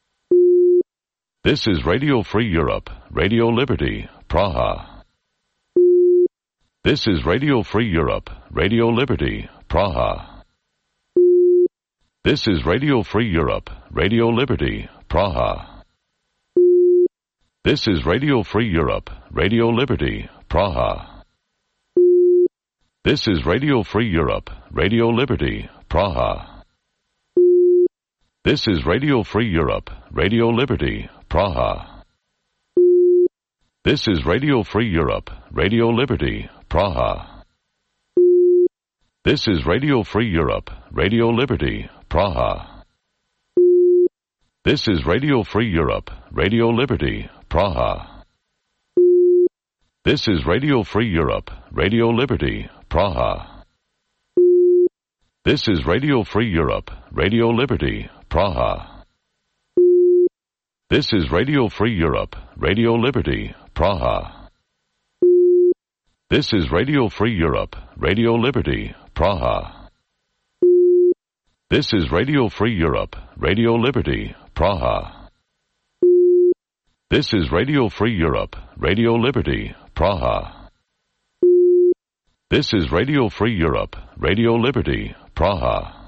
This is Radio Free Europe, Radio Liberty, Praha. This is Radio Free Europe, Radio Liberty, Praha. This is Radio Free Europe, Radio Liberty, Praha. This is Radio Free Europe, Radio Liberty, Praha. This is Radio Free Europe, Radio Liberty, Praha. This is Radio Free Europe, Radio Liberty, Praha. This is Radio Free Europe, Radio Liberty, Praha. This is Radio Free Europe, Radio Liberty, Praha. This is Radio Free Europe, Radio Liberty, Praha. This is Radio Free Europe, Radio Liberty, Praha. This is Radio Free Europe, Radio Liberty, Praha. This is Radio Free Europe, Radio Liberty, Praha. This is Radio Free Europe, Radio Liberty, Praha. This is Radio Free Europe, Radio Liberty, Praha. This is Radio Free Europe, Radio Liberty, Praha. This is Radio Free Europe, Radio Liberty, Praha.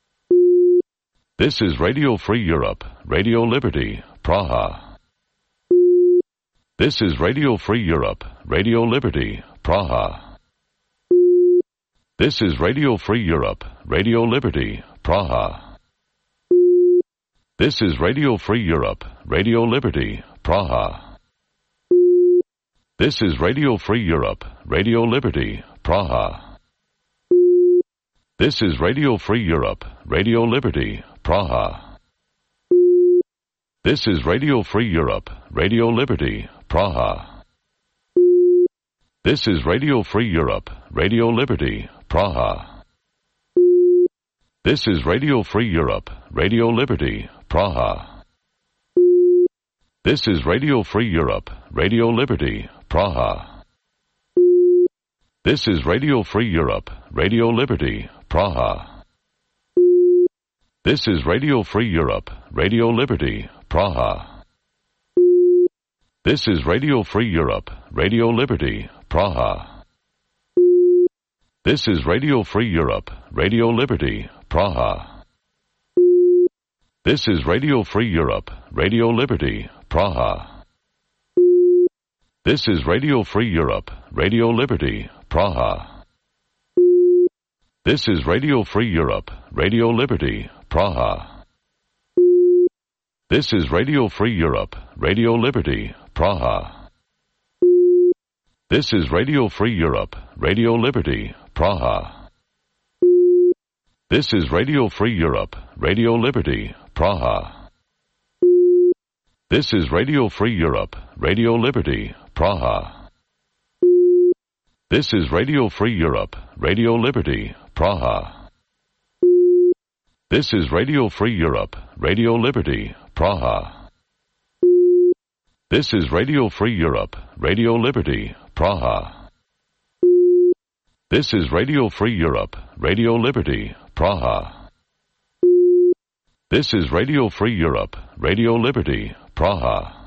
This is Radio Free Europe, Radio Liberty, Praha. This is Radio Free Europe, Radio Liberty, Praha. This is Radio Free Europe, Radio Liberty, Praha. This is Radio Free Europe, Radio Liberty, Praha. This is Radio Free Europe, Radio Liberty, Praha. This is Radio Free Europe, Radio Liberty, Praha. This is Radio Free Europe, Radio Liberty, Praha. This is Radio Free Europe, Radio Liberty, Praha. This is Radio Free Europe, Radio Liberty, Praha. This is Radio Free Europe, Radio Liberty, Praha. This is Radio Free Europe, Radio Liberty, Praha. This is Radio Free Europe, Radio Liberty, Praha. This is Radio Free Europe, Radio Liberty, Praha. This is Radio Free Europe, Radio Liberty, Praha. This is Radio Free Europe, Radio Liberty, Praha. This is Radio Free Europe, Radio Liberty, Praha. This is Radio Free Europe, Radio Liberty, Praha. This is Radio Free Europe, Radio Liberty, Praha. This is Radio Free Europe, Radio Liberty, Praha. This is Radio Free Europe, Radio Liberty, Praha. This is Radio Free Europe, Radio Liberty, Praha. This is Radio Free Europe, Radio Liberty, Praha. This is Radio Free Europe, Radio Liberty, Praha. This is Radio Free Europe, Radio Liberty, Praha. This is Radio Free Europe, Radio Liberty, Praha. This is Radio Free Europe, Radio Liberty, Praha.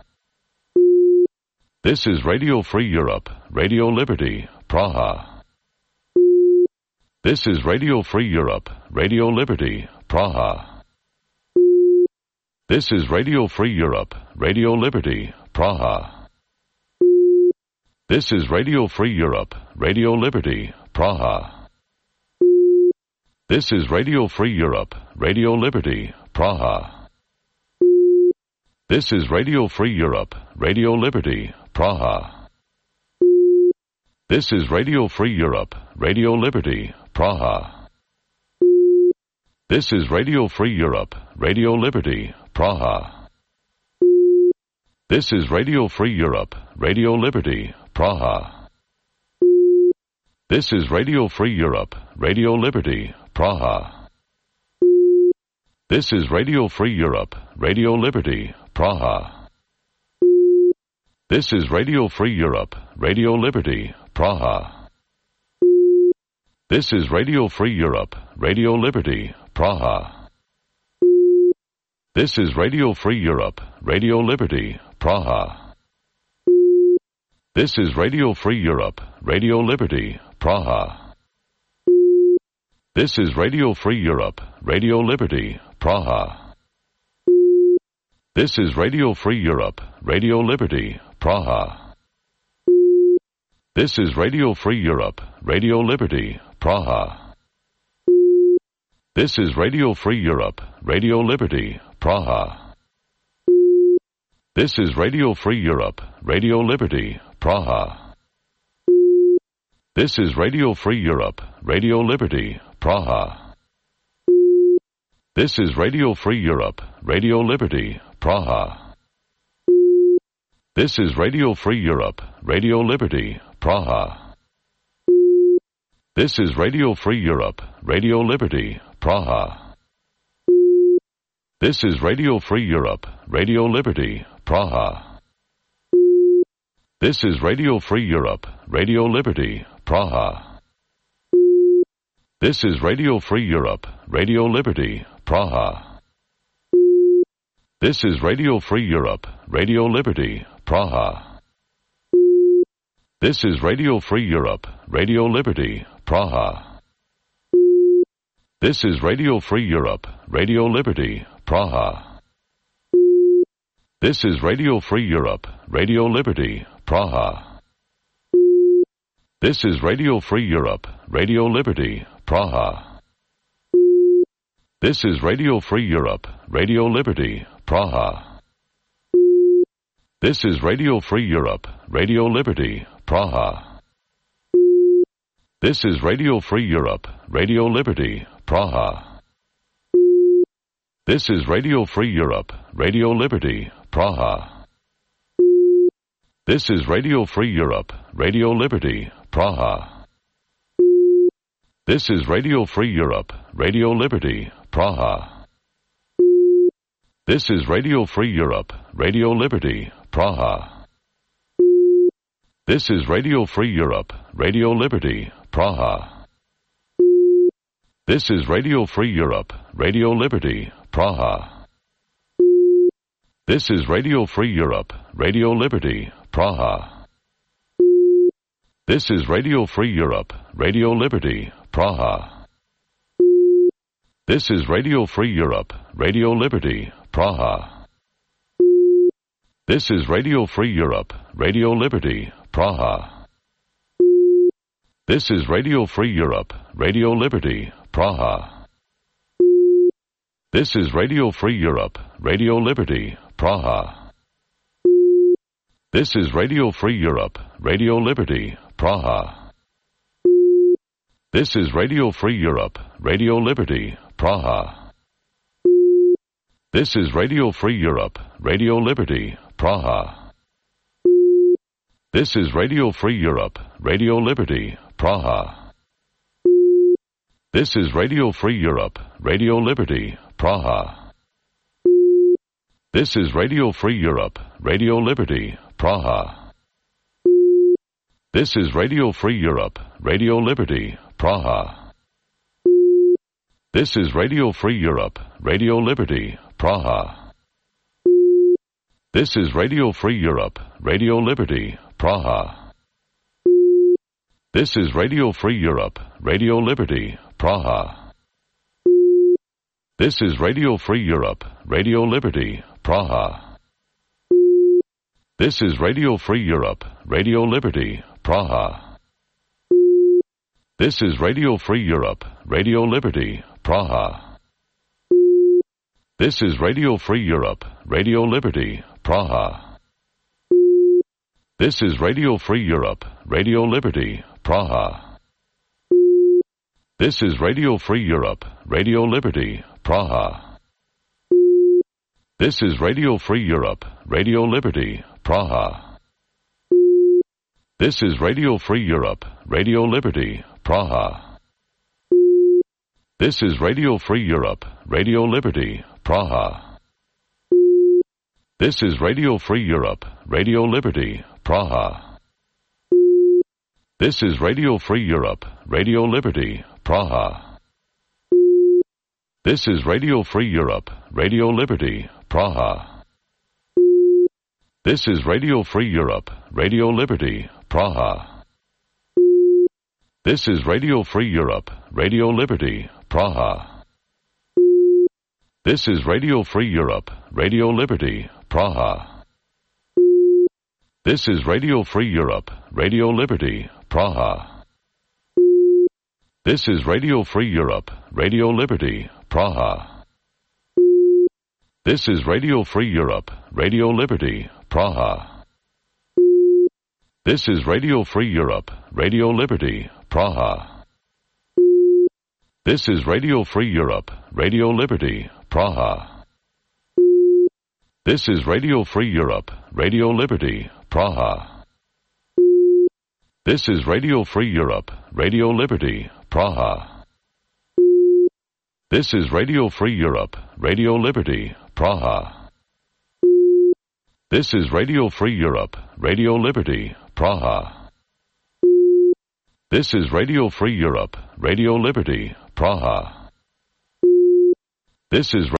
This is Radio Free Europe, Radio Liberty, Praha. This is Radio Free Europe, Radio Liberty, Praha. This is Radio Free Europe, Radio Liberty, Praha. This is Radio Free Europe, Radio Liberty, Praha. This is Radio Free Europe, Radio Liberty, Praha. This is Radio Free Europe, Radio Liberty, Praha. This is Radio Free Europe, Radio Liberty, Praha. This is Radio Free Europe, Radio Liberty, Praha. This is Radio Free Europe, Radio Liberty, Praha. This is Radio Free Europe, Radio Liberty, Praha. This is Radio Free Europe, Radio Liberty, Praha. This is Radio Free Europe, Radio Liberty, Praha. This is Radio Free Europe, Radio Liberty, Praha. This is Radio Free Europe, Radio Liberty, Praha. This is Radio Free Europe, Radio Liberty, Praha. This is Radio Free Europe, Radio Liberty, Praha. This is Radio Free Europe, Radio Liberty, Praha. This is Radio Free Europe, Radio Liberty, Praha. This is Radio Free Europe, Radio Liberty, Praha. This is Radio Free Europe, Radio Liberty, Praha. This is Radio Free Europe, Radio Liberty, Praha. This is Radio Free Europe, Radio Liberty, Praha. This is Radio Free Europe, Radio Liberty, Praha. This is Radio Free Europe, Radio Liberty, Praha. This is Radio Free Europe, Radio Liberty, Praha. This is Radio Free Europe, Radio Liberty, Praha. This is Radio Free Europe, Radio Liberty, Praha. This is Radio Free Europe, Radio Liberty, Praha. This is Radio Free Europe, Radio Liberty, Praha. This is Radio Free Europe, Radio Liberty, Praha. This is Radio Free Europe, Radio Liberty, Praha. This is Radio Free Europe, Radio Liberty, Praha. This is Radio Free Europe, Radio Liberty, Praha. This is Radio Free Europe, Radio Liberty, Praha. This is Radio Free Europe, Radio Liberty, Praha. This is Radio Free Europe, Radio Liberty, Praha. This is Radio Free Europe, Radio Liberty, Praha. This is Radio Free Europe, Radio Liberty, Praha. This is Radio Free Europe, Radio Liberty, Praha. This is Radio Free Europe, Radio Liberty, Praha. This is Radio Free Europe, Radio Liberty, Praha. This is Radio Free Europe, Radio Liberty, Praha. This is Radio Free Europe, Radio Liberty, Praha. This is Radio Free Europe, Radio Liberty, Praha. This is Radio Free Europe, Radio Liberty, Praha. This is Radio Free Europe, Radio Liberty, Praha. This is Radio Free Europe, Radio Liberty, Praha. This is Radio Free Europe, Radio Liberty, Praha. This is Radio Free Europe, Radio Liberty, Praha. This is Radio Free Europe, Radio Liberty, Praha. This is Radio Free Europe, Radio Liberty, Praha. This is Radio Free Europe, Radio Liberty, Praha. This is Radio Free Europe, Radio Liberty, Praha. This is Radio Free Europe, Radio Liberty, Praha. This is Radio Free Europe, Radio Liberty, Praha. This is Radio Free Europe, Radio Liberty, Praha. This is Radio Free Europe, Radio Liberty, Praha. This is Radio Free Europe, Radio Liberty, Praha. This is Radio Free Europe, Radio Liberty, Praha. This is Radio Free Europe, Radio Liberty, Praha. This is Radio Free Europe, Radio Liberty, Praha. This is Radio Free Europe, Radio Liberty, Praha. This is Radio Free Europe, Radio Liberty, Praha. This is Radio Free Europe, Radio Liberty, Praha. This is Radio Free Europe, Radio Liberty, Praha. This is Radio Free Europe, Radio Liberty, Praha. This is Radio Free Europe, Radio Liberty, Praha. This is Radio Free Europe, Radio Liberty, Praha. This is Radio Free Europe, Radio Liberty, Praha. This is Radio Free Europe, Radio Liberty, Praha. This is Radio Free Europe, Radio Liberty, Praha. This is Radio Free Europe, Radio Liberty, Praha. This is Radio Free Europe, Radio Liberty, Praha. This is Radio Free Europe, Radio Liberty, Praha. This is Radio Free Europe, Radio Liberty, Praha. This is Radio Free Europe, Radio Liberty, Praha. This is Radio Free Europe, Radio Liberty, Praha. This is Radio Free Europe, Radio Liberty, Praha. This is Radio Free Europe, Radio Liberty, Praha. This is Radio Free Europe, Radio Liberty, Praha. This is Radio Free Europe, Radio Liberty, Praha. This is Radio Free Europe, Radio Liberty, Praha. This is